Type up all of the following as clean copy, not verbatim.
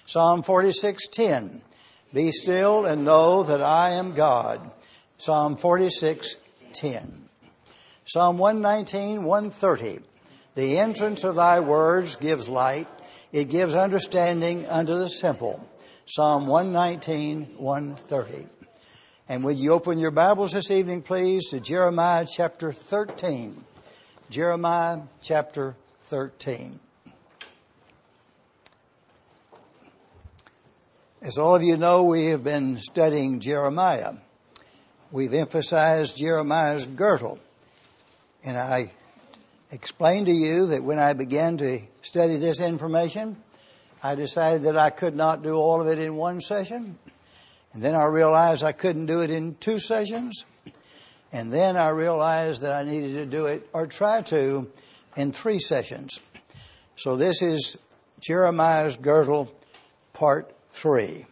Psalm 46:10. Be still and know that I am God. Psalm 46:10. Psalm 119:130. The entrance of thy words gives light. It gives understanding unto the simple. Psalm 119:130. And will you open your Bibles this evening, please, to Jeremiah chapter 13. Jeremiah chapter 13. As all of you know, we have been studying Jeremiah. We've emphasized Jeremiah's girdle. And I explained to you that when I began to study this information, I decided that I could not do all of it in one session. And then I realized I couldn't do it in two sessions. And then I realized that I needed to do it, or try to, in three sessions. So this is Jeremiah's girdle, part 3.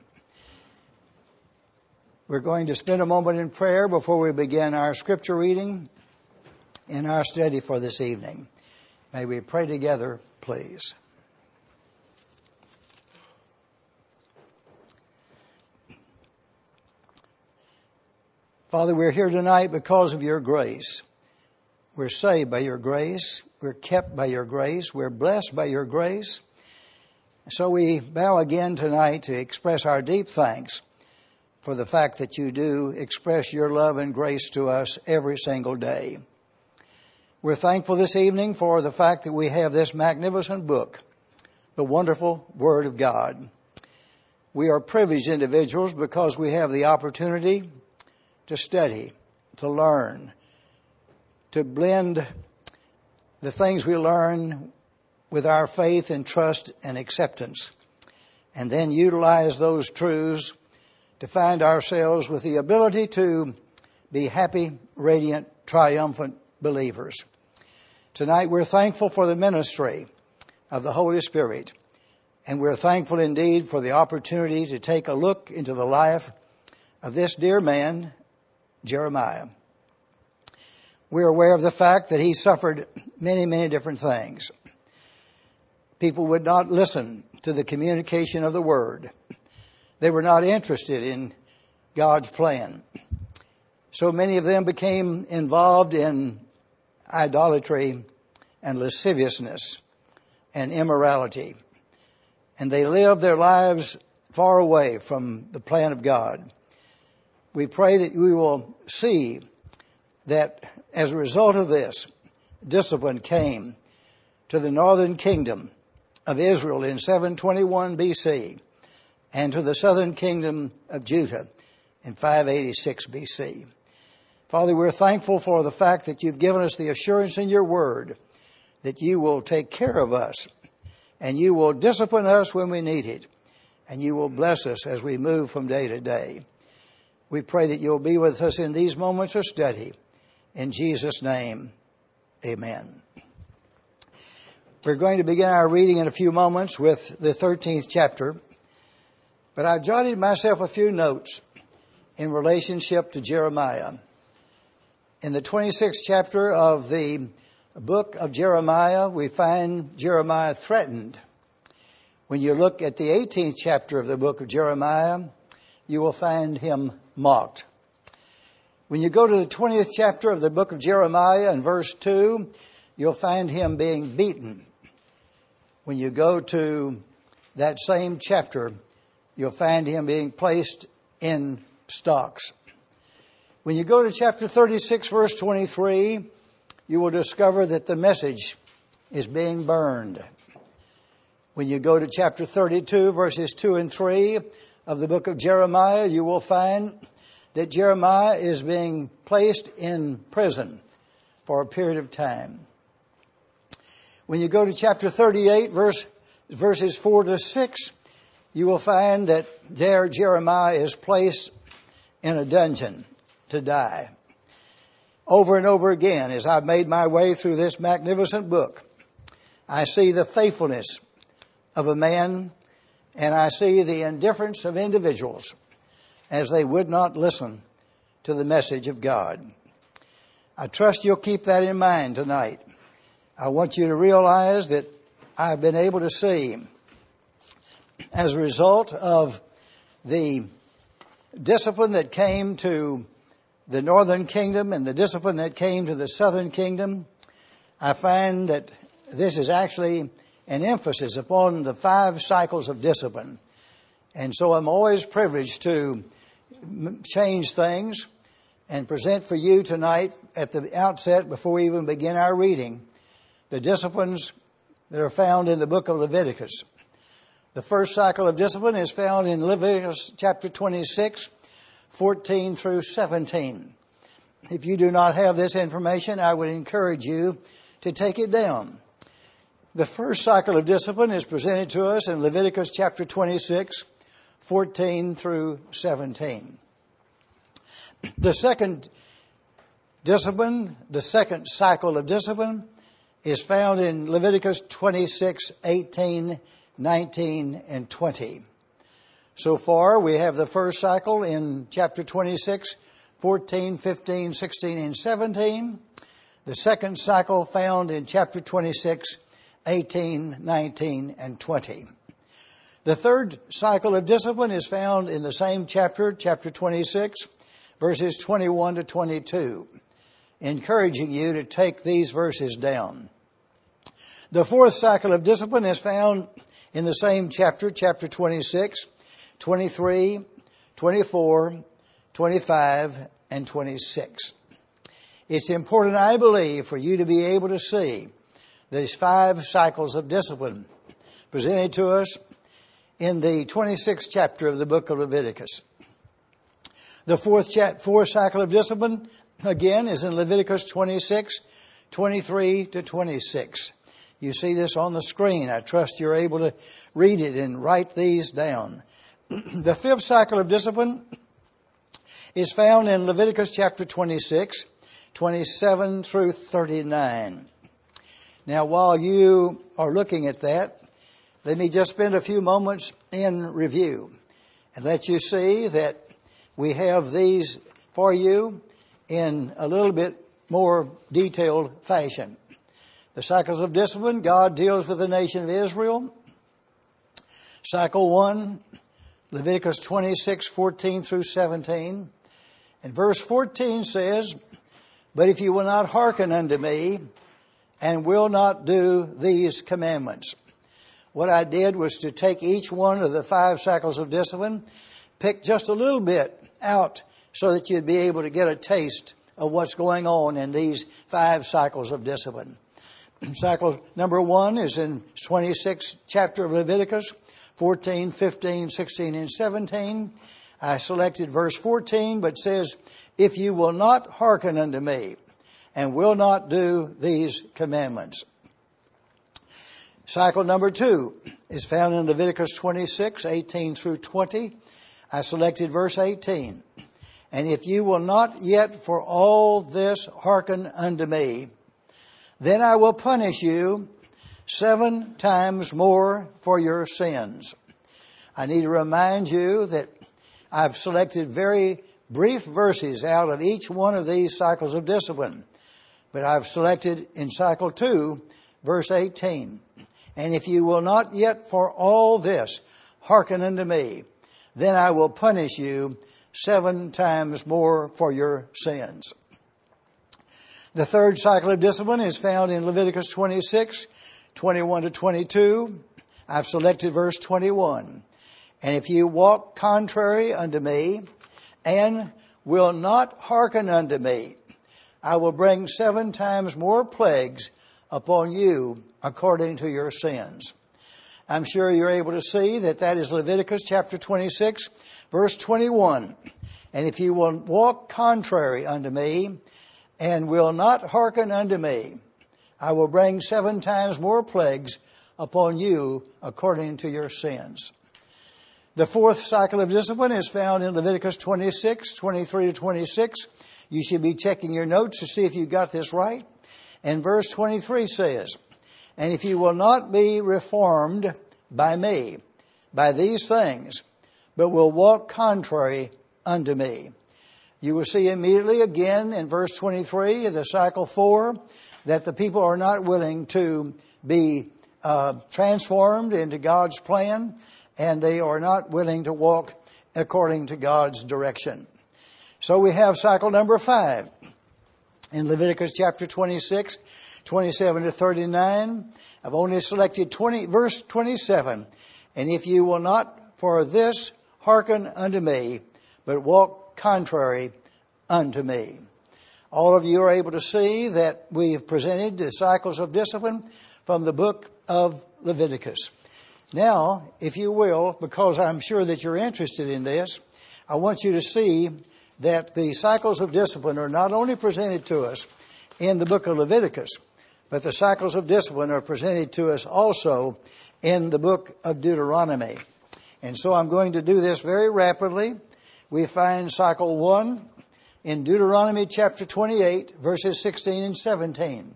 We're going to spend a moment in prayer before we begin our scripture reading in our study for this evening. May we pray together, please. Father, we're here tonight because of your grace. We're saved by your grace. We're kept by your grace. We're blessed by your grace. So we bow again tonight to express our deep thanks for the fact that you do express your love and grace to us every single day. We're thankful this evening for the fact that we have this magnificent book, the wonderful Word of God. We are privileged individuals because we have the opportunity to study, to learn, to blend the things we learn with our faith and trust and acceptance, and then utilize those truths to find ourselves with the ability to be happy, radiant, triumphant believers. Tonight we're thankful for the ministry of the Holy Spirit, and we're thankful indeed for the opportunity to take a look into the life of this dear man, Jeremiah. We're aware of the fact that he suffered many, many different things. People would not listen to the communication of the Word. They were not interested in God's plan. So many of them became involved in idolatry and lasciviousness and immorality. And they lived their lives far away from the plan of God. We pray that we will see that as a result of this, discipline came to the northern kingdom of Israel in 721 BC and to the southern kingdom of Judah in 586 BC. Father, we're thankful for the fact that you've given us the assurance in your word that you will take care of us and you will discipline us when we need it and you will bless us as we move from day to day. We pray that you'll be with us in these moments of study. In Jesus' name, amen. We're going to begin our reading in a few moments with the 13th chapter. But I've jotted myself a few notes in relationship to Jeremiah. In the 26th chapter of the book of Jeremiah, we find Jeremiah threatened. When you look at the 18th chapter of the book of Jeremiah, you will find him mocked. When you go to the 20th chapter of the book of Jeremiah and verse 2, you'll find him being beaten. When you go to that same chapter, you'll find him being placed in stocks. When you go to chapter 36, verse 23, you will discover that the message is being burned. When you go to chapter 32, verses 2 and 3 of the book of Jeremiah, you will find that Jeremiah is being placed in prison for a period of time. When you go to chapter 38, verses 4 to 6, you will find that there Jeremiah is placed in a dungeon to die. Over and over again, as I've made my way through this magnificent book, I see the faithfulness of a man and I see the indifference of individuals as they would not listen to the message of God. I trust you'll keep that in mind tonight. I want you to realize that I've been able to see as a result of the discipline that came to the northern kingdom and the discipline that came to the southern kingdom, I find that this is actually an emphasis upon the 5 cycles of discipline. And so I'm always privileged to change things and present for you tonight at the outset, before we even begin our reading, the disciplines that are found in the book of Leviticus. The first cycle of discipline is found in Leviticus chapter 26, 14 through 17. If you do not have this information, I would encourage you to take it down. The first cycle of discipline is presented to us in Leviticus chapter 26, 14 through 17. The second discipline, the second cycle of discipline, is found in Leviticus 26, 18, 19, and 20. So far, we have the first cycle in chapter 26, 14, 15, 16, and 17. The second cycle found in chapter 26, 18, 19, and 20. The third cycle of discipline is found in the same chapter, chapter 26, verses 21 to 22, encouraging you to take these verses down. The fourth cycle of discipline is found in the same chapter, chapter 26, 23, 24, 25, and 26. It's important, I believe, for you to be able to see these 5 cycles of discipline presented to us in the 26th chapter of the book of Leviticus. The fourth cycle of discipline, again, is in Leviticus 26, 23 to 26. You see this on the screen. I trust you're able to read it and write these down. The fifth cycle of discipline is found in Leviticus chapter 26, 27 through 39. Now, while you are looking at that, let me just spend a few moments in review and let you see that we have these for you in a little bit more detailed fashion. The cycles of discipline, God deals with the nation of Israel. Cycle 1, Leviticus 26, 14 through 17. And verse 14 says, "But if you will not hearken unto me, and will not do these commandments." What I did was to take each one of the 5 cycles of discipline, pick just a little bit out so that you'd be able to get a taste of what's going on in these 5 cycles of discipline. Cycle number 1 is in 26th chapter of Leviticus, 14, 15, 16, and 17. I selected verse 14, but says, "If you will not hearken unto me, and will not do these commandments." Cycle number 2 is found in Leviticus 26, 18 through 20. I selected verse 18. "And if you will not yet for all this hearken unto me, then I will punish you 7 times more for your sins." I need to remind you that I've selected very brief verses out of each one of these cycles of discipline. But I've selected in cycle 2, verse 18. "And if you will not yet for all this hearken unto me, then I will punish you 7 times more for your sins." The third cycle of discipline is found in Leviticus 26, 21 to 22. I've selected verse 21. "And if you walk contrary unto me, and will not hearken unto me, I will bring 7 times more plagues upon you according to your sins." I'm sure you're able to see that that is Leviticus chapter 26, verse 21. "And if you will walk contrary unto me, and will not hearken unto me, I will bring 7 times more plagues upon you according to your sins." The fourth cycle of discipline is found in Leviticus 26, 23 to 26. You should be checking your notes to see if you got this right. And verse 23 says, "And if you will not be reformed by me, by these things, but will walk contrary unto me." You will see immediately again in verse 23 of the cycle 4 that the people are not willing to be transformed into God's plan and they are not willing to walk according to God's direction. So we have cycle number 5 in Leviticus chapter 26, 27 to 39. I've only selected verse 27. And if you will not for this hearken unto me, but walk contrary unto me. All of you are able to see that we have presented the cycles of discipline from the book of Leviticus. Now, if you will, because I'm sure that you're interested in this, I want you to see that the cycles of discipline are not only presented to us in the book of Leviticus, but the cycles of discipline are presented to us also in the book of Deuteronomy. And so I'm going to do this very rapidly. We find cycle 1 in Deuteronomy chapter 28, verses 16 and 17.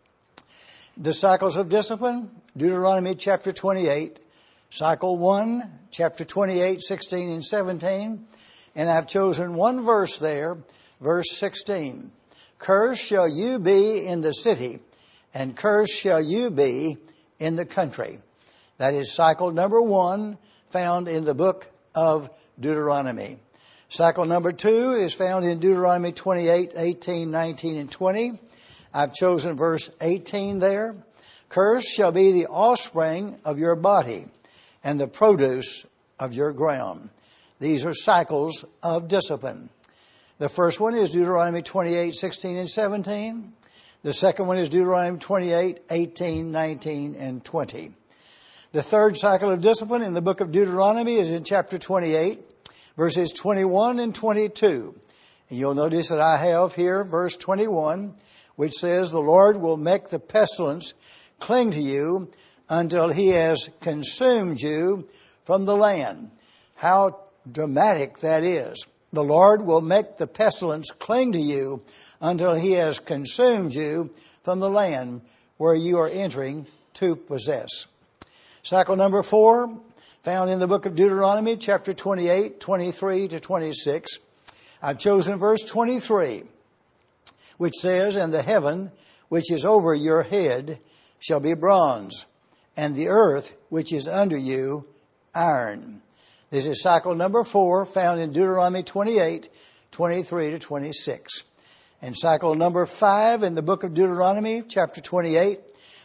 The cycles of discipline, Deuteronomy chapter 28, cycle 1, chapter 28, 16 and 17. And I've chosen one verse there, verse 16. Cursed shall you be in the city, and cursed shall you be in the country. That is cycle number 1, found in the book of Deuteronomy. Cycle number 2 is found in Deuteronomy 28, 18, 19, and 20. I've chosen verse 18 there. Cursed shall be the offspring of your body, and the produce of your ground. These are cycles of discipline. The first one is Deuteronomy 28, 16, and 17. The second one is Deuteronomy 28, 18, 19, and 20. The third cycle of discipline in the book of Deuteronomy is in chapter 28, verses 21 and 22. And you'll notice that I have here verse 21, which says, the Lord will make the pestilence cling to you until he has consumed you from the land. How dramatic that is. The Lord will make the pestilence cling to you until he has consumed you from the land where you are entering to possess. Cycle number 4, found in the book of Deuteronomy, chapter 28, 23 to 26. I've chosen verse 23, which says, and the heaven which is over your head shall be bronze, and the earth which is under you iron. This is cycle number 4, found in Deuteronomy 28, 23 to 26. And cycle number 5 in the book of Deuteronomy, chapter 28,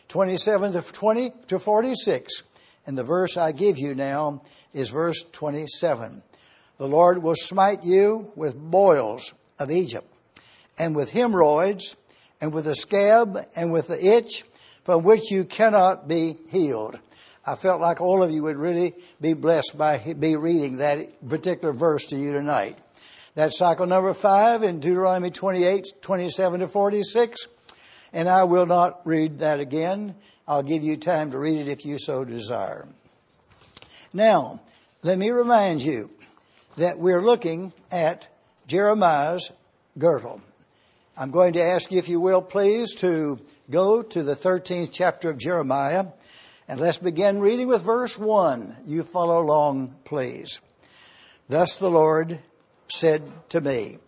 27 to 20 to 46. And the verse I give you now is verse 27. The Lord will smite you with boils of Egypt, and with hemorrhoids, and with a scab, and with the itch, from which you cannot be healed. I felt like all of you would really be blessed by me reading that particular verse to you tonight. That's cycle number 5 in Deuteronomy 28, 27 to 46. And I will not read that again. I'll give you time to read it if you so desire. Now, let me remind you that we're looking at Jeremiah's girdle. I'm going to ask you, if you will, please, to go to the 13th chapter of Jeremiah. And let's begin reading with verse 1. You follow along, please. Thus the Lord said to me,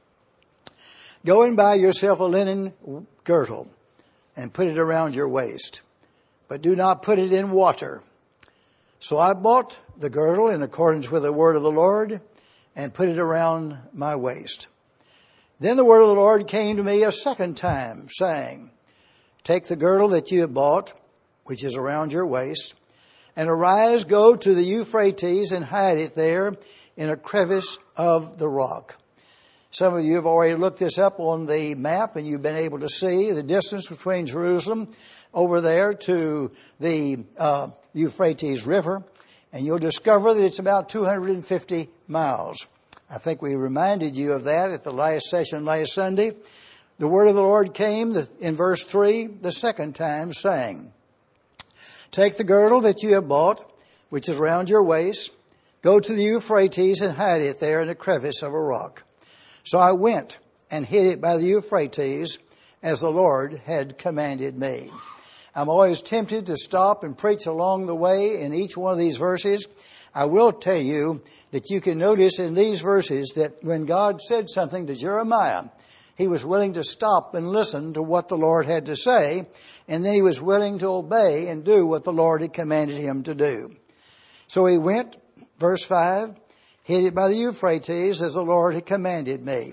go and buy yourself a linen girdle and put it around your waist, but do not put it in water. So I bought the girdle in accordance with the word of the Lord and put it around my waist. Then the word of the Lord came to me a second time, saying, take the girdle that you have bought, which is around your waist, and arise, go to the Euphrates and hide it there in a crevice of the rock. Some of you have already looked this up on the map, and you've been able to see the distance between Jerusalem over there to the Euphrates River, and you'll discover that it's about 250 miles. I think we reminded you of that at the last session last Sunday. The word of the Lord came in verse 3 the second time, saying, take the girdle that you have bought, which is around your waist, go to the Euphrates and hide it there in a crevice of a rock. So I went and hid it by the Euphrates as the Lord had commanded me. I'm always tempted to stop and preach along the way in each one of these verses. I will tell you that you can notice in these verses that when God said something to Jeremiah, he was willing to stop and listen to what the Lord had to say, and then he was willing to obey and do what the Lord had commanded him to do. So he went, verse 5, hid it by the Euphrates as the Lord had commanded me.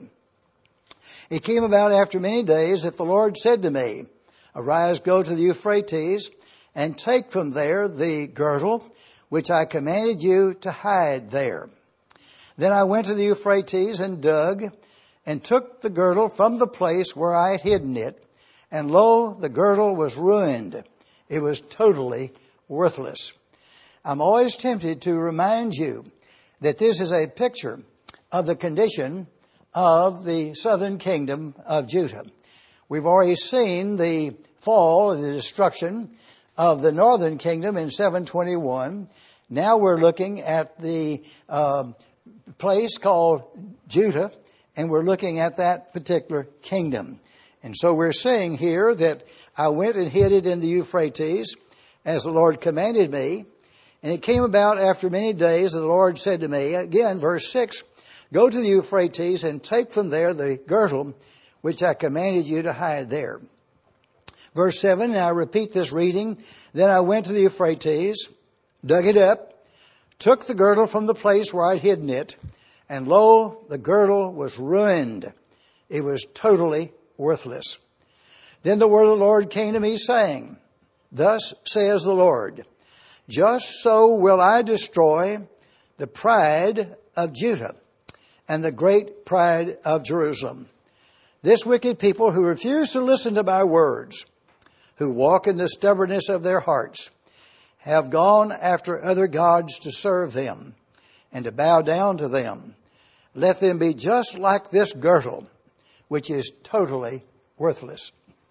It came about after many days that the Lord said to me, Arise, go to the Euphrates, and take from there the girdle which I commanded you to hide there. Then I went to the Euphrates and dug, and took the girdle from the place where I had hidden it, and lo, the girdle was ruined. It was totally worthless. I'm always tempted to remind you that this is a picture of the condition of the southern kingdom of Judah. We've already seen the fall and the destruction of the northern kingdom in 721. Now we're looking at the place called Judah, and we're looking at that particular kingdom. And so we're saying here that I went and hid it in the Euphrates as the Lord commanded me. And it came about after many days that the Lord said to me, again, verse 6, Go to the Euphrates and take from there the girdle which I commanded you to hide there. Verse 7, and I repeat this reading, Then I went to the Euphrates, dug it up, took the girdle from the place where I'd hidden it, and lo, the girdle was ruined. It was totally worthless. Then the word of the Lord came to me, saying, Thus says the Lord, Just so will I destroy the pride of Judah and the great pride of Jerusalem. This wicked people who refuse to listen to my words, who walk in the stubbornness of their hearts, have gone after other gods to serve them and to bow down to them. Let them be just like this girdle, which is totally worthless.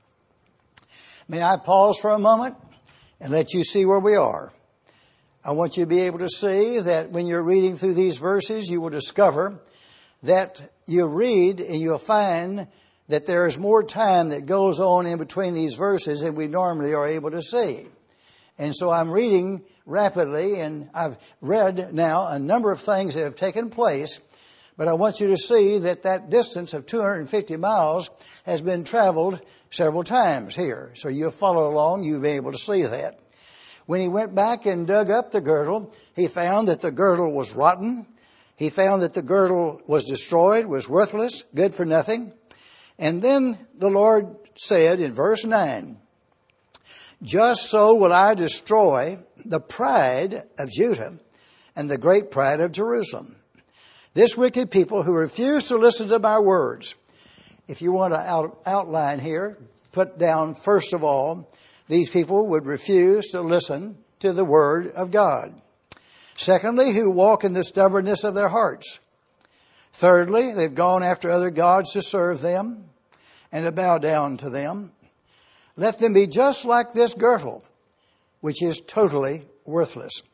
May I pause for a moment and let you see where we are? I want you to be able to see that when you're reading through these verses, you will discover that you read and you'll find that there is more time that goes on in between these verses than we normally are able to see. And so I'm reading rapidly, and I've read now a number of things that have taken place, but I want you to see that that distance of 250 miles has been traveled several times here. So you'll follow along, you'll be able to see that. When he went back and dug up the girdle, he found that the girdle was rotten. He found that the girdle was destroyed, was worthless, good for nothing. And then the Lord said in verse 9, Just so will I destroy the pride of Judah and the great pride of Jerusalem. This wicked people who refuse to listen to my words. If you want to outline here, put down first of all, these people would refuse to listen to the word of God. Secondly, who walk in the stubbornness of their hearts. Thirdly, they've gone after other gods to serve them and to bow down to them. Let them be just like this girdle, which is totally worthless.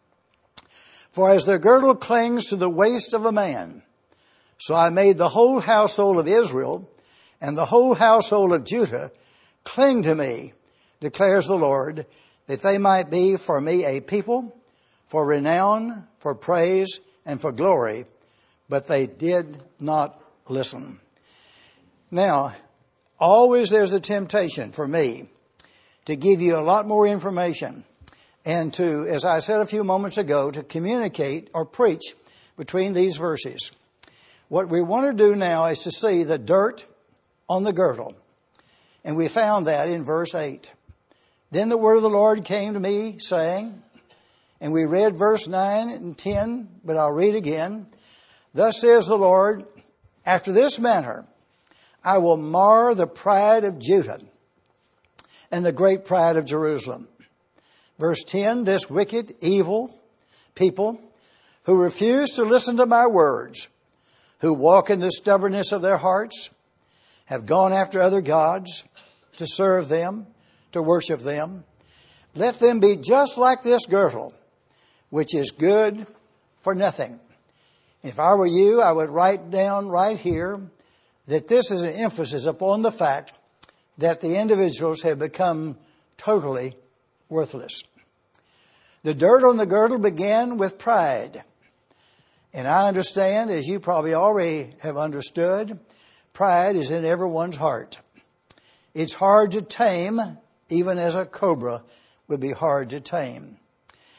For as the girdle clings to the waist of a man, so I made the whole household of Israel and the whole household of Judah cling to me, declares the Lord, that they might be for me a people, for renown, for praise, and for glory. But they did not listen. Now, always there's a temptation for me to give you a lot more information and to, as I said a few moments ago, to communicate or preach between these verses. What we want to do now is to see the dirt on the girdle. And we found that in verse 8. Then the word of the Lord came to me, saying, and we read verse 9 and 10, but I'll read again. Thus says the Lord, after this manner, I will mar the pride of Judah and the great pride of Jerusalem. Verse 10, this wicked, evil people who refuse to listen to my words, who walk in the stubbornness of their hearts, have gone after other gods to serve them, to worship them. Let them be just like this girdle, which is good for nothing. If I were you, I would write down right here that this is an emphasis upon the fact that the individuals have become totally worthless. The dirt on the girdle began with pride. And I understand, as you probably already have understood, pride is in everyone's heart. It's hard to tame, even as a cobra would be hard to tame.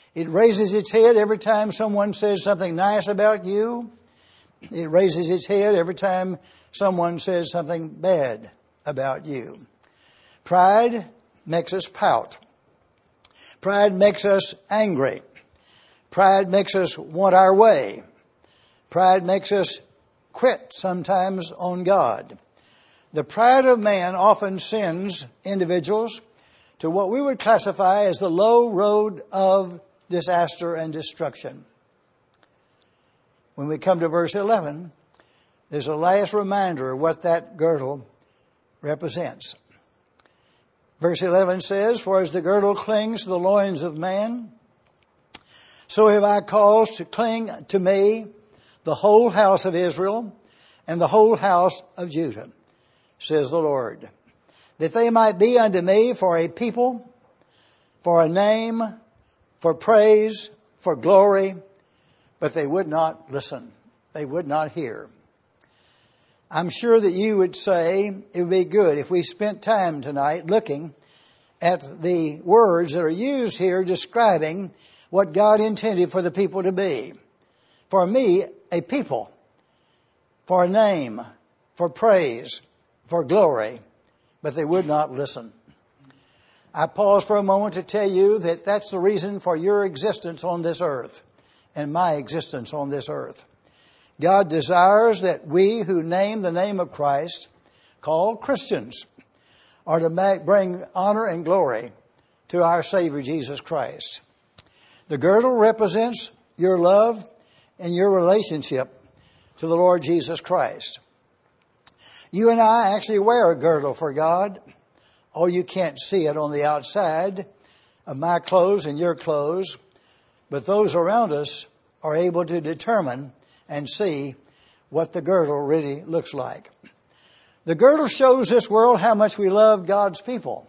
It raises its head every time someone says something nice about you. It raises its head every time someone says something bad about you. Pride makes us pout. Pride makes us angry. Pride makes us want our way. Pride makes us quit sometimes on God. The pride of man often sends individuals to what we would classify as the low road of disaster and destruction. When we come to verse 11, there's a last reminder of what that girdle represents. Verse 11 says, "For as the girdle clings to the loins of man, so have I caused to cling to me the whole house of Israel and the whole house of Judah, says the Lord, that they might be unto me for a people, for a name, for praise, for glory, but they would not listen. They would not hear." I'm sure that you would say it would be good if we spent time tonight looking at the words that are used here describing what God intended for the people to be. For me, a people, for a name, for praise, for glory, but they would not listen. I pause for a moment to tell you that that's the reason for your existence on this earth and my existence on this earth. God desires that we who name the name of Christ, called Christians, are to bring honor and glory to our Savior Jesus Christ. The girdle represents your love and your relationship to the Lord Jesus Christ. You and I actually wear a girdle for God. Oh, you can't see it on the outside of my clothes and your clothes, but those around us are able to determine and see what the girdle really looks like. The girdle shows this world how much we love God's people.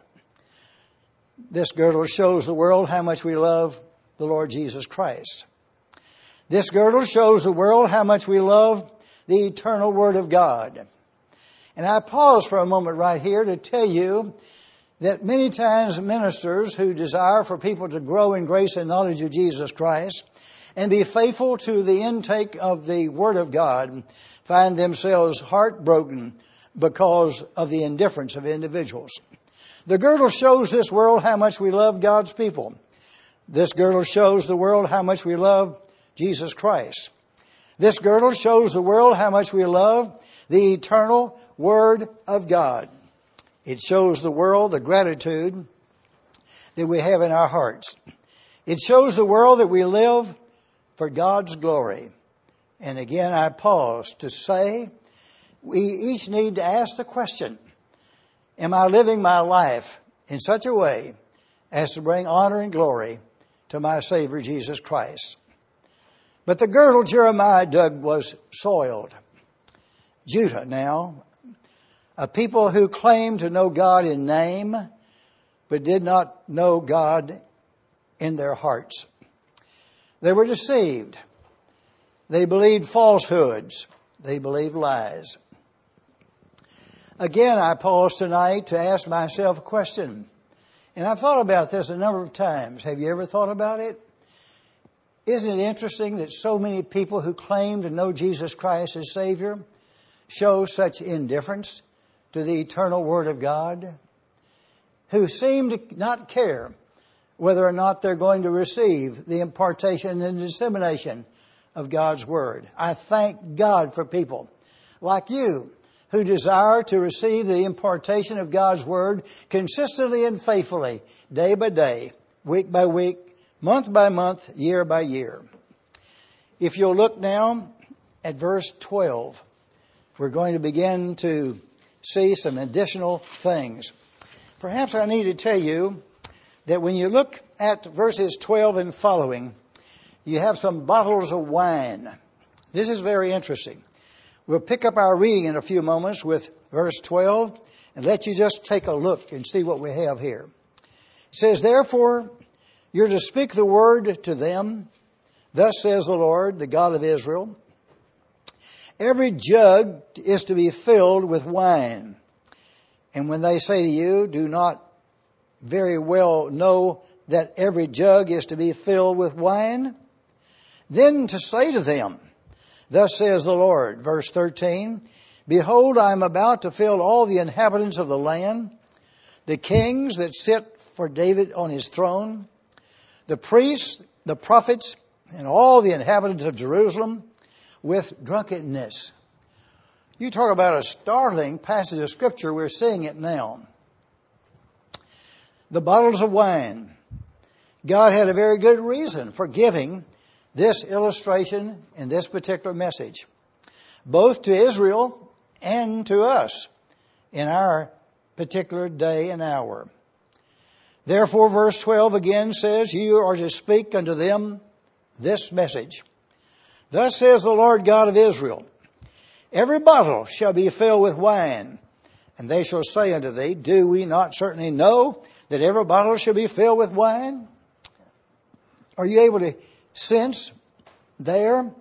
This girdle shows the world how much we love the Lord Jesus Christ. This girdle shows the world how much we love the eternal Word of God. And I pause for a moment right here to tell you that many times ministers who desire for people to grow in grace and knowledge of Jesus Christ and be faithful to the intake of the Word of God find themselves heartbroken because of the indifference of individuals. The girdle shows this world how much we love God's people. This girdle shows the world how much we love Jesus Christ. This girdle shows the world how much we love the eternal Word of God. It shows the world the gratitude that we have in our hearts. It shows the world that we live for God's glory. And again, I pause to say, we each need to ask the question, am I living my life in such a way as to bring honor and glory to my Savior Jesus Christ? But the girdle Jeremiah dug was soiled. Judah now, a people who claimed to know God in name, but did not know God in their hearts. They were deceived. They believed falsehoods. They believed lies. Again, I pause tonight to ask myself a question. And I've thought about this a number of times. Have you ever thought about it? Isn't it interesting that so many people who claim to know Jesus Christ as Savior show such indifference to the eternal Word of God? Who seem to not care whether or not they're going to receive the impartation and dissemination of God's Word. I thank God for people like you who desire to receive the impartation of God's Word consistently and faithfully, day by day, week by week, month by month, year by year. If you'll look now at verse 12, we're going to begin to see some additional things. Perhaps I need to tell you that when you look at verses 12 and following, you have some bottles of wine. This is very interesting. We'll pick up our reading in a few moments with verse 12 and let you just take a look and see what we have here. It says, "Therefore, you're to speak the word to them. Thus says the Lord, the God of Israel. Every jug is to be filled with wine. And when they say to you, do not very well know that every jug is to be filled with wine? Then to say to them, thus says the Lord, verse 13, behold, I am about to fill all the inhabitants of the land, the kings that sit for David on his throne, the priests, the prophets, and all the inhabitants of Jerusalem with drunkenness. You talk about a startling passage of Scripture, we're seeing it now. The bottles of wine. God had a very good reason for giving this illustration in this particular message, both to Israel and to us in our particular day and hour. Therefore, verse 12 again says, you are to speak unto them this message. Thus says the Lord God of Israel, every bottle shall be filled with wine, and they shall say unto thee, do we not certainly know that every bottle shall be filled with wine? Are you able to sense there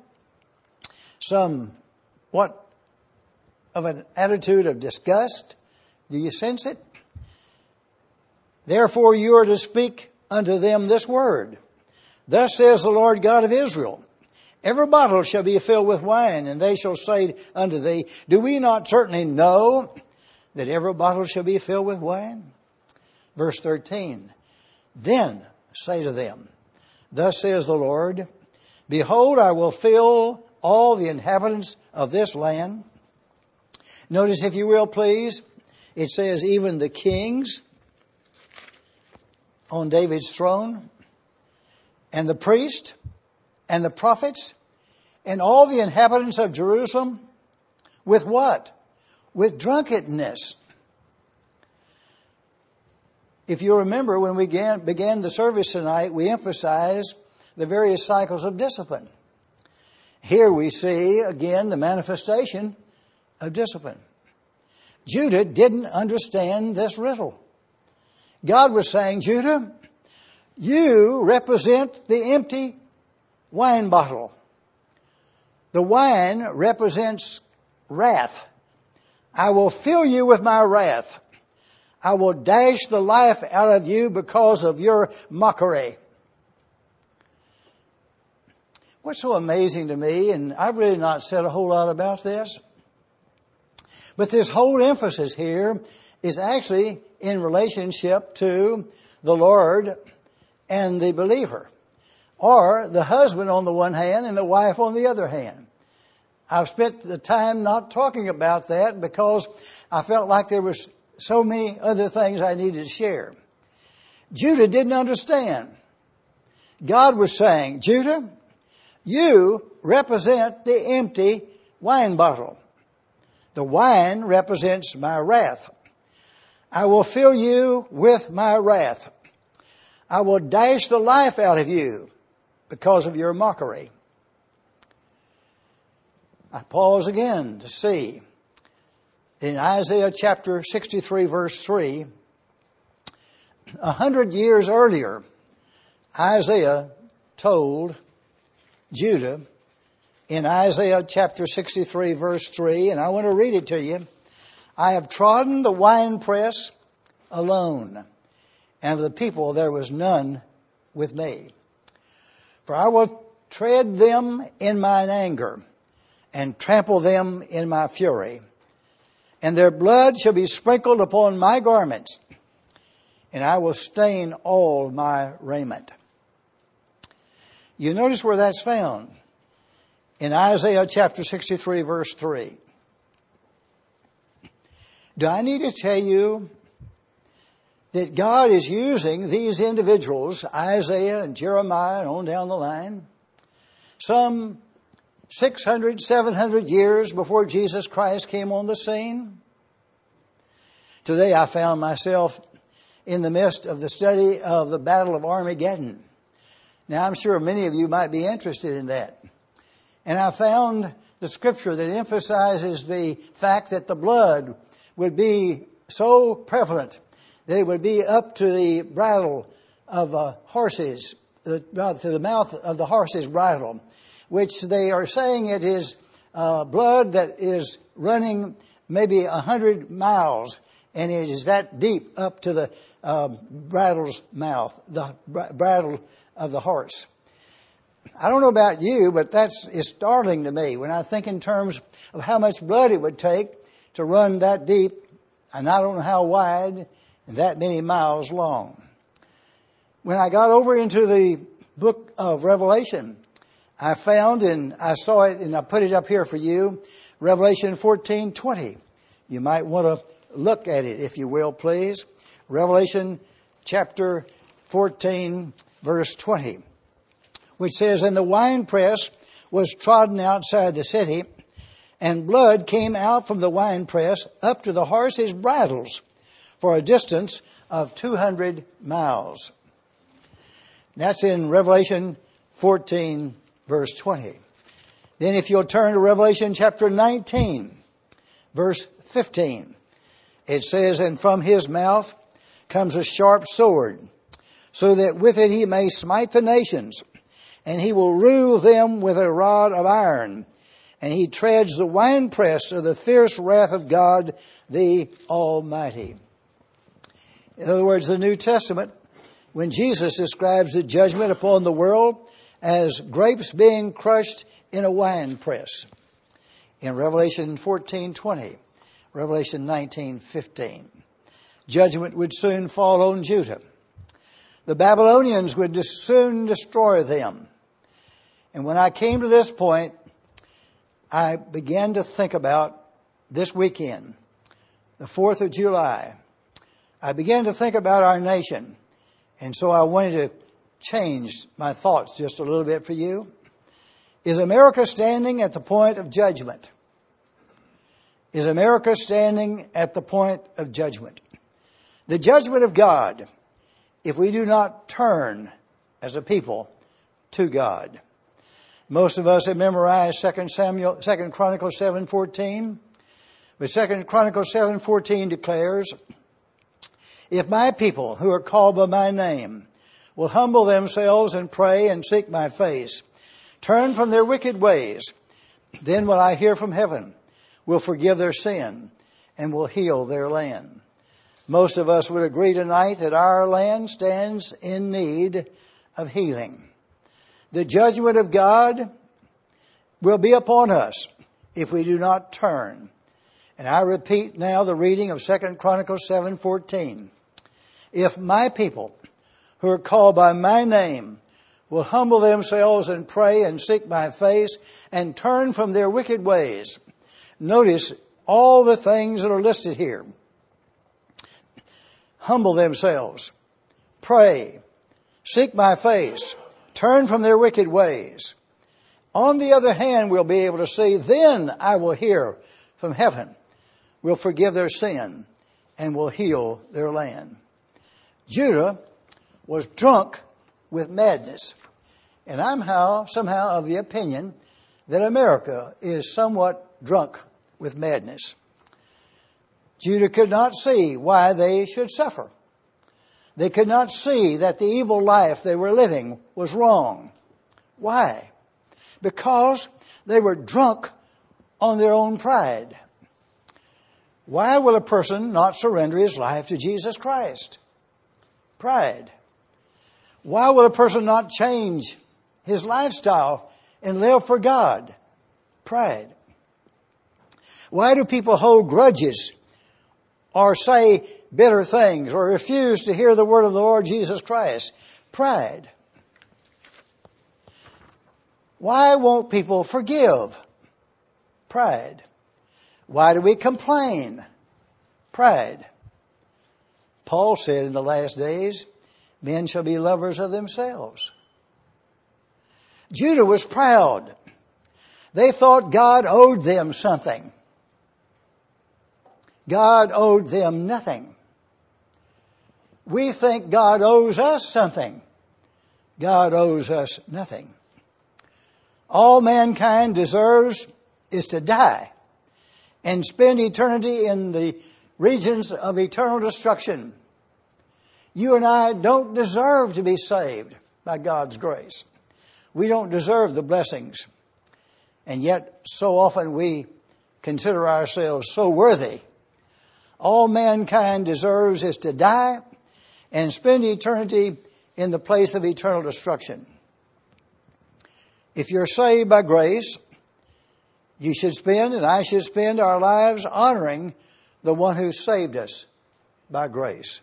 somewhat of an attitude of disgust? Do you sense it? Therefore you are to speak unto them this word. Thus says the Lord God of Israel, every bottle shall be filled with wine, and they shall say unto thee, do we not certainly know that every bottle shall be filled with wine? Verse 13, then say to them, thus says the Lord, behold, I will fill all the inhabitants of this land. Notice, if you will, please, it says even the kings on David's throne, and the priest, and the prophets, and all the inhabitants of Jerusalem, with what? With drunkenness. If you remember, when we began the service tonight, we emphasized the various cycles of discipline. Here we see, again, the manifestation of discipline. Judah didn't understand this riddle. God was saying, Judah, you represent the empty wine bottle. The wine represents wrath. I will fill you with my wrath. I will dash the life out of you because of your mockery. What's so amazing to me, and I've really not said a whole lot about this, but this whole emphasis here is actually in relationship to the Lord and the believer, or the husband on the one hand and the wife on the other hand. I've spent the time not talking about that because I felt like there was so many other things I needed to share. Judah didn't understand. God was saying, Judah, you represent the empty wine bottle. The wine represents my wrath. I will fill you with my wrath. I will dash the life out of you because of your mockery. I pause again to see in Isaiah chapter 63 verse 3, 100 years earlier, Isaiah told Judah in Isaiah chapter 63 verse 3, and I want to read it to you. I have trodden the winepress alone, and of the people there was none with me. For I will tread them in mine anger, and trample them in my fury. And their blood shall be sprinkled upon my garments, and I will stain all my raiment. You notice where that's found? In Isaiah chapter 63 verse 3. Do I need to tell you that God is using these individuals, Isaiah and Jeremiah and on down the line, some 600, 700 years before Jesus Christ came on the scene? Today I found myself in the midst of the study of the Battle of Armageddon. Now I'm sure many of you might be interested in that. And I found the scripture that emphasizes the fact that the blood would be so prevalent that it would be up to the bridle of horses, to the mouth of the horse's bridle, which they are saying it is blood that is running maybe 100 miles, and it is that deep up to the bridle's mouth, the bridle of the horse. I don't know about you, but it's startling to me when I think in terms of how much blood it would take to run that deep, and I don't know how wide, and that many miles long. When I got over into the book of Revelation, I found, and I saw it, and I put it up here for you, Revelation 14:20. You might want to look at it, if you will, please. Revelation chapter 14, verse 20, which says, "And the winepress was trodden outside the city, and blood came out from the winepress up to the horses' bridles for a distance of 200 miles. That's in Revelation 14, verse 20. Then if you'll turn to Revelation chapter 19, verse 15, it says, "And from his mouth comes a sharp sword, so that with it he may smite the nations, and he will rule them with a rod of iron, and he treads the winepress of the fierce wrath of God the Almighty." In other words, the New Testament, when Jesus describes the judgment upon the world as grapes being crushed in a winepress. In Revelation 14:20, Revelation 19:15, judgment would soon fall on Judah. The Babylonians would soon destroy them. And when I came to this point, I began to think about this weekend, the 4th of July. I began to think about our nation. And so I wanted to change my thoughts just a little bit for you. Is America standing at the point of judgment? Is America standing at the point of judgment? The judgment of God, if we do not turn as a people to God. Most of us have memorized 2 Chronicles 7:14. But 2 Chronicles 7:14 declares, "If my people who are called by my name will humble themselves and pray and seek my face, turn from their wicked ways, then will I hear from heaven, will forgive their sin, and will heal their land." Most of us would agree tonight that our land stands in need of healing. The judgment of God will be upon us if we do not turn. And I repeat now the reading of 2 Chronicles 7:14. "If my people who are called by my name will humble themselves and pray and seek my face and turn from their wicked ways." Notice all the things that are listed here. Humble themselves, pray, seek my face, turn from their wicked ways. On the other hand, we'll be able to see, then I will hear from heaven, will forgive their sin, and will heal their land. Judah was drunk with madness. And I'm somehow of the opinion that America is somewhat drunk with madness. Judah could not see why they should suffer. They could not see that the evil life they were living was wrong. Why? Because they were drunk on their own pride. Why will a person not surrender his life to Jesus Christ? Pride. Why will a person not change his lifestyle and live for God? Pride. Why do people hold grudges or say bitter things or refuse to hear the word of the Lord Jesus Christ? Pride. Why won't people forgive? Pride. Why do we complain? Pride. Paul said in the last days, men shall be lovers of themselves. Judah was proud. They thought God owed them something. God owed them nothing. We think God owes us something. God owes us nothing. All mankind deserves is to die and spend eternity in the regions of eternal destruction. You and I don't deserve to be saved by God's grace. We don't deserve the blessings. And yet, so often we consider ourselves so worthy. All mankind deserves is to die and spend eternity in the place of eternal destruction. If you're saved by grace, you should spend, and I should spend, our lives honoring the one who saved us by grace.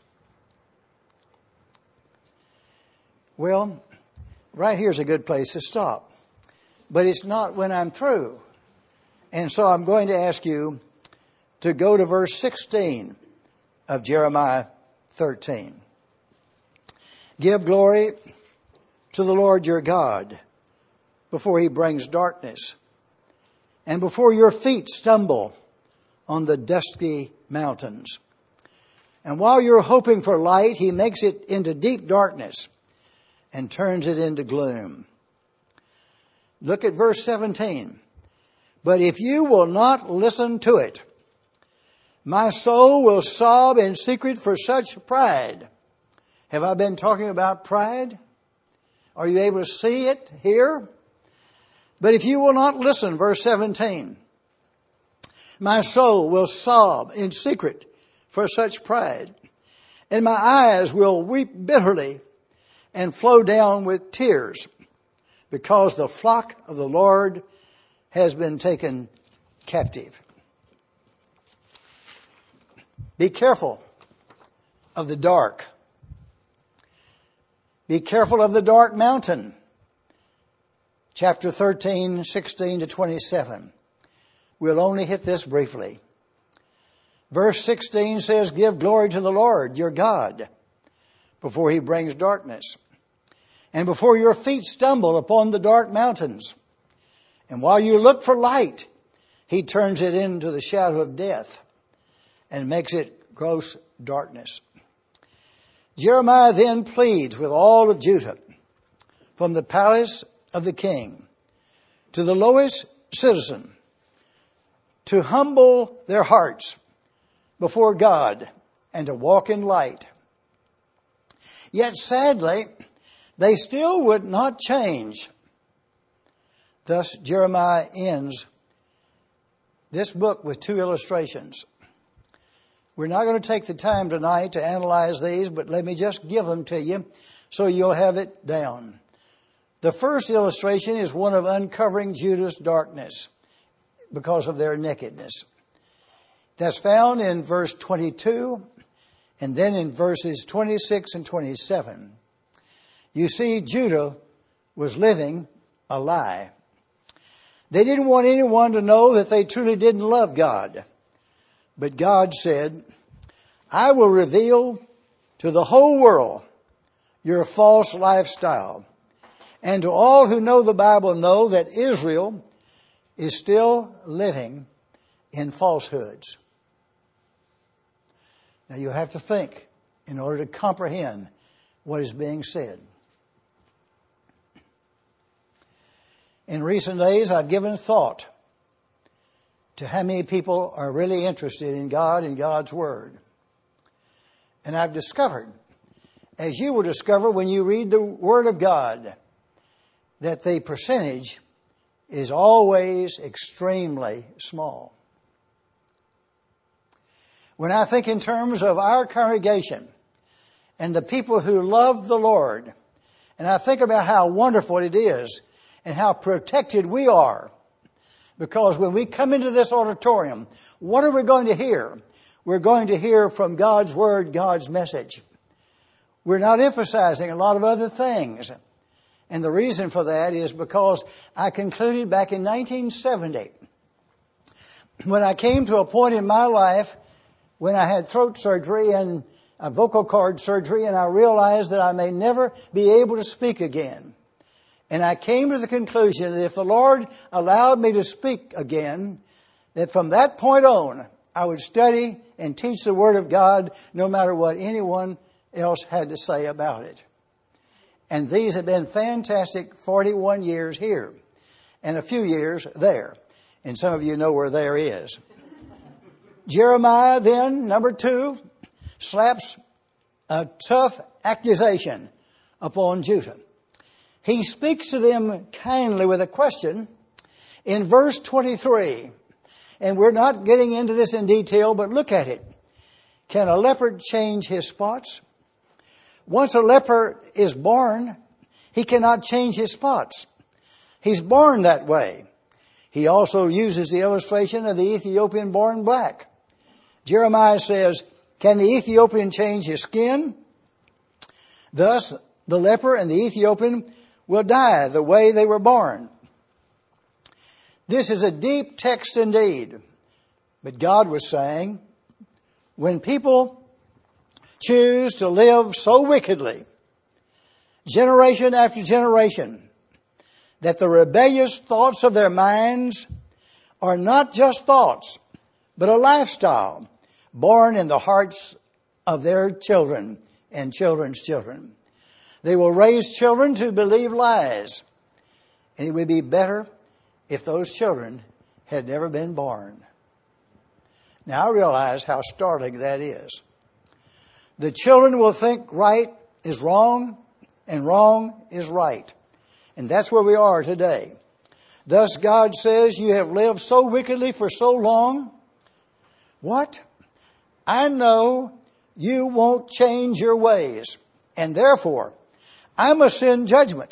Well, right here's a good place to stop. But it's not when I'm through. And so I'm going to ask you to go to verse 16 of Jeremiah 13. Give glory to the Lord your God before he brings darkness, and before your feet stumble on the dusky mountains. And while you're hoping for light, he makes it into deep darkness and turns it into gloom. Look at verse 17. But if you will not listen to it, my soul will sob in secret for such pride. Have I been talking about pride? Are you able to see it here? But if you will not listen, verse 17, my soul will sob in secret for such pride, and my eyes will weep bitterly and flow down with tears, because the flock of the Lord has been taken captive. Be careful of the dark. Be careful of the dark mountain. Chapter 13, 16 to 27. We'll only hit this briefly. Verse 16 says, give glory to the Lord your God before he brings darkness, and before your feet stumble upon the dark mountains. And while you look for light, he turns it into the shadow of death and makes it gross darkness. Jeremiah then pleads with all of Judah, from the palace of the king to the lowest citizen, to humble their hearts before God and to walk in light. Yet sadly, they still would not change. Thus, Jeremiah ends this book with two illustrations. We're not going to take the time tonight to analyze these, but let me just give them to you so you'll have it down. The first illustration is one of uncovering Judah's darkness because of their nakedness. That's found in verse 22 and then in verses 26 and 27. You see, Judah was living a lie. They didn't want anyone to know that they truly didn't love God. But God said, I will reveal to the whole world your false lifestyle. And to all who know the Bible know that Israel is still living in falsehoods. Now you have to think in order to comprehend what is being said. In recent days, I've given thought to how many people are really interested in God and God's Word. And I've discovered, as you will discover when you read the Word of God, that the percentage is always extremely small. When I think in terms of our congregation and the people who love the Lord, and I think about how wonderful it is and how protected we are, because when we come into this auditorium, what are we going to hear? We're going to hear from God's Word, God's message. We're not emphasizing a lot of other things. And the reason for that is because I concluded back in 1970, when I came to a point in my life when I had throat surgery and a vocal cord surgery, and I realized that I may never be able to speak again. And I came to the conclusion that if the Lord allowed me to speak again, that from that point on, I would study and teach the Word of God no matter what anyone else had to say about it. And these have been fantastic 41 years here and a few years there. And some of you know where there is. Jeremiah then, number 2, slaps a tough accusation upon Judah. He speaks to them kindly with a question in verse 23. And we're not getting into this in detail, but look at it. Can a leopard change his spots? Once a leper is born, he cannot change his spots. He's born that way. He also uses the illustration of the Ethiopian born black. Jeremiah says, can the Ethiopian change his skin? Thus, the leper and the Ethiopian will die the way they were born. This is a deep text indeed. But God was saying, when people choose to live so wickedly, generation after generation, that the rebellious thoughts of their minds are not just thoughts, but a lifestyle born in the hearts of their children and children's children. They will raise children to believe lies. And it would be better if those children had never been born. Now I realize how startling that is. The children will think right is wrong and wrong is right. And that's where we are today. Thus God says, you have lived so wickedly for so long. What? I know you won't change your ways. And therefore, I must send judgment.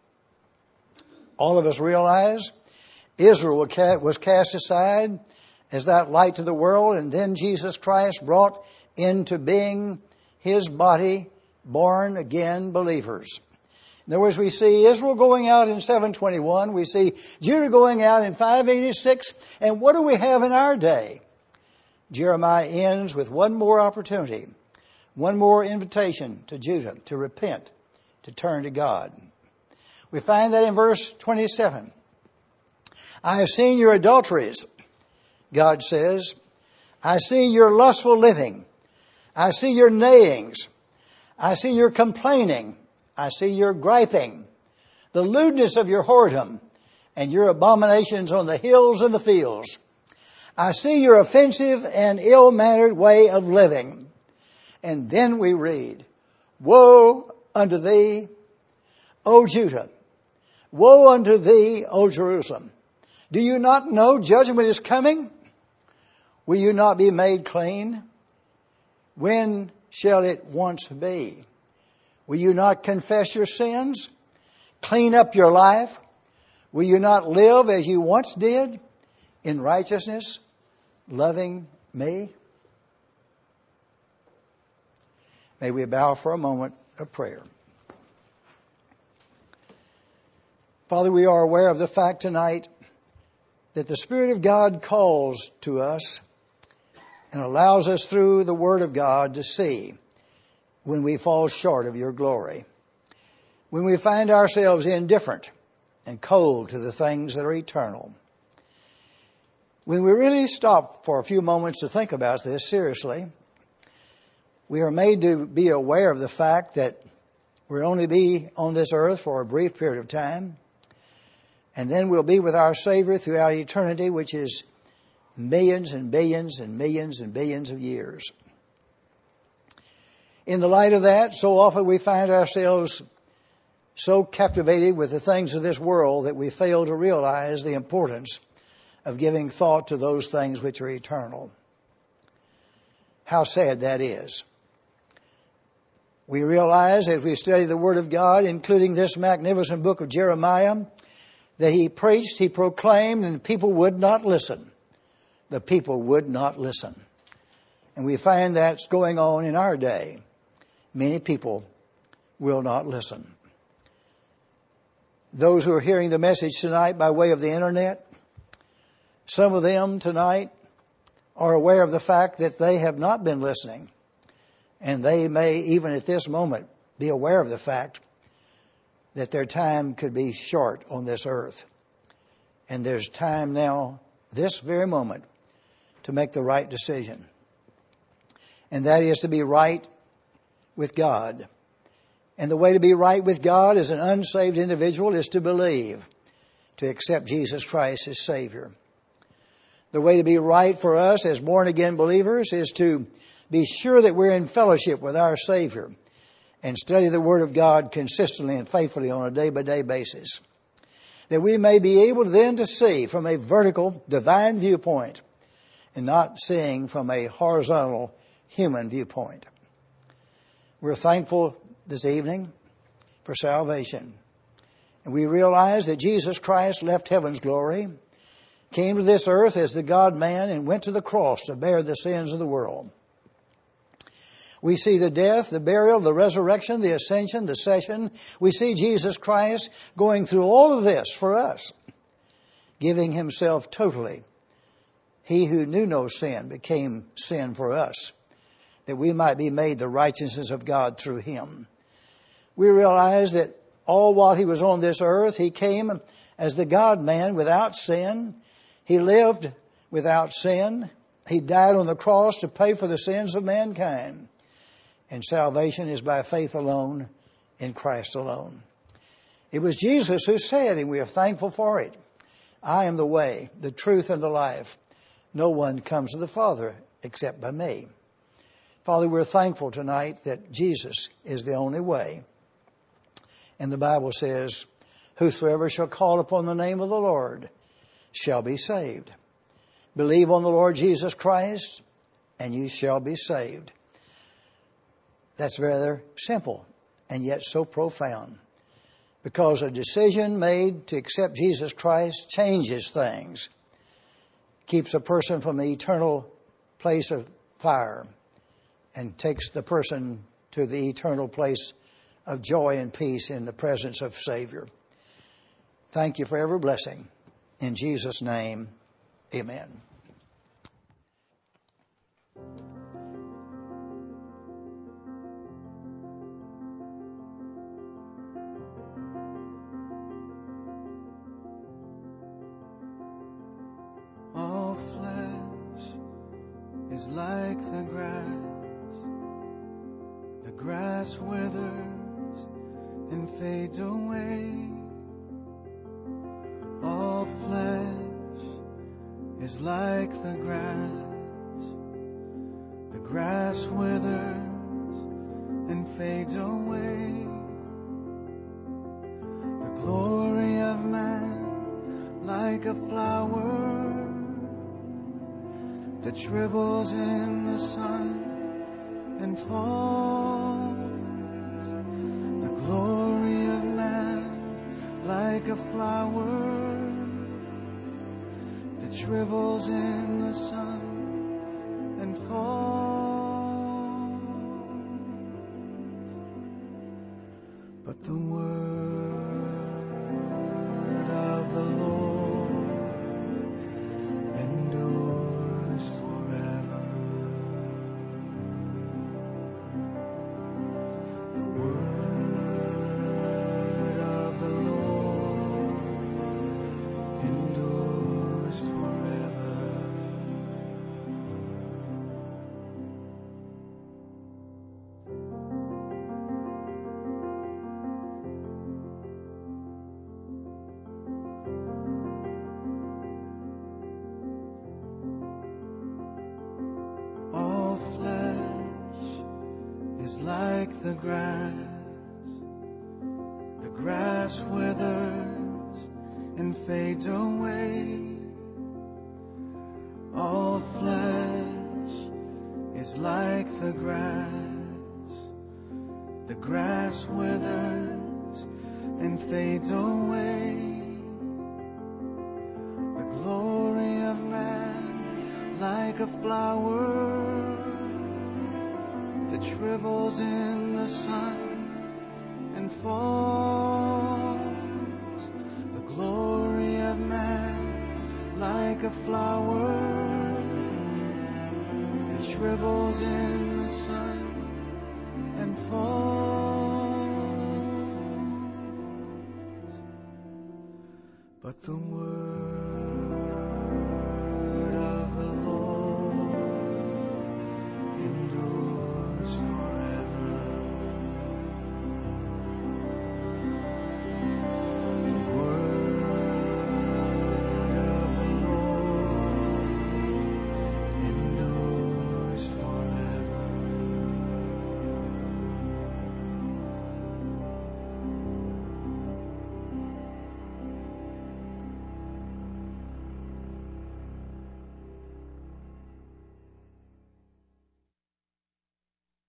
All of us realize Israel was cast aside as that light to the world, and then Jesus Christ brought into being His body, born again believers. In other words, we see Israel going out in 721. We see Judah going out in 586. And what do we have in our day? Jeremiah ends with one more opportunity, one more invitation to Judah to repent, to turn to God. We find that in verse 27. I have seen your adulteries, God says. I see your lustful living. I see your neighings. I see your complaining. I see your griping, the lewdness of your whoredom, and your abominations on the hills and the fields. I see your offensive and ill-mannered way of living. And then we read, woe unto thee, O Judah! Woe unto thee, O Jerusalem! Do you not know judgment is coming? Will you not be made clean? When shall it once be? Will you not confess your sins? Clean up your life? Will you not live as you once did in righteousness, loving me? May we bow for a moment of prayer. Father, we are aware of the fact tonight that the Spirit of God calls to us and allows us through the Word of God to see when we fall short of your glory, when we find ourselves indifferent and cold to the things that are eternal. When we really stop for a few moments to think about this seriously, we are made to be aware of the fact that we'll only be on this earth for a brief period of time, and then we'll be with our Savior throughout eternity, which is millions and billions and millions and billions of years. In the light of that, so often we find ourselves so captivated with the things of this world that we fail to realize the importance of giving thought to those things which are eternal. How sad that is. We realize as we study the Word of God, including this magnificent book of Jeremiah, that he preached, he proclaimed, and the people would not listen. The people would not listen. And we find that's going on in our day. Many people will not listen. Those who are hearing the message tonight by way of the internet, some of them tonight are aware of the fact that they have not been listening. And they may, even at this moment, be aware of the fact that their time could be short on this earth. And there's time now, this very moment, to make the right decision. And that is to be right with God. And the way to be right with God as an unsaved individual is to believe, to accept Jesus Christ as Savior. The way to be right for us as born-again believers is to be sure that we're in fellowship with our Savior and study the Word of God consistently and faithfully on a day-by-day basis. That we may be able then to see from a vertical, divine viewpoint and not seeing from a horizontal, human viewpoint. We're thankful this evening for salvation. And we realize that Jesus Christ left heaven's glory, came to this earth as the God-man, and went to the cross to bear the sins of the world. We see the death, the burial, the resurrection, the ascension, the session. We see Jesus Christ going through all of this for us, giving himself totally. He who knew no sin became sin for us, that we might be made the righteousness of God through him. We realize that all while he was on this earth, he came as the God-man without sin. He lived without sin. He died on the cross to pay for the sins of mankind. And salvation is by faith alone, in Christ alone. It was Jesus who said, and we are thankful for it, I am the way, the truth, and the life. No one comes to the Father except by me. Father, we're thankful tonight that Jesus is the only way. And the Bible says, whosoever shall call upon the name of the Lord shall be saved. Believe on the Lord Jesus Christ, and you shall be saved. That's rather simple, and yet so profound. Because a decision made to accept Jesus Christ changes things. Keeps a person from the eternal place of fire and takes the person to the eternal place of joy and peace in the presence of Savior. Thank you for every blessing. In Jesus' name, amen. All flesh is like the grass withers and fades away. All flesh is like the grass withers and fades away. The glory of man like a flower that shrivels in the sun and falls. The glory of man like a flower that shrivels in the sun and falls. But the word of the Lord endures forever. The word of the Lord endures forever. All flesh is like the grass withers and fades away. All flesh is like the grass withers and fades away. The glory of man like a flower that shrivels in the sun and falls. The glory of man like a flower that shrivels in the sun and falls. But the word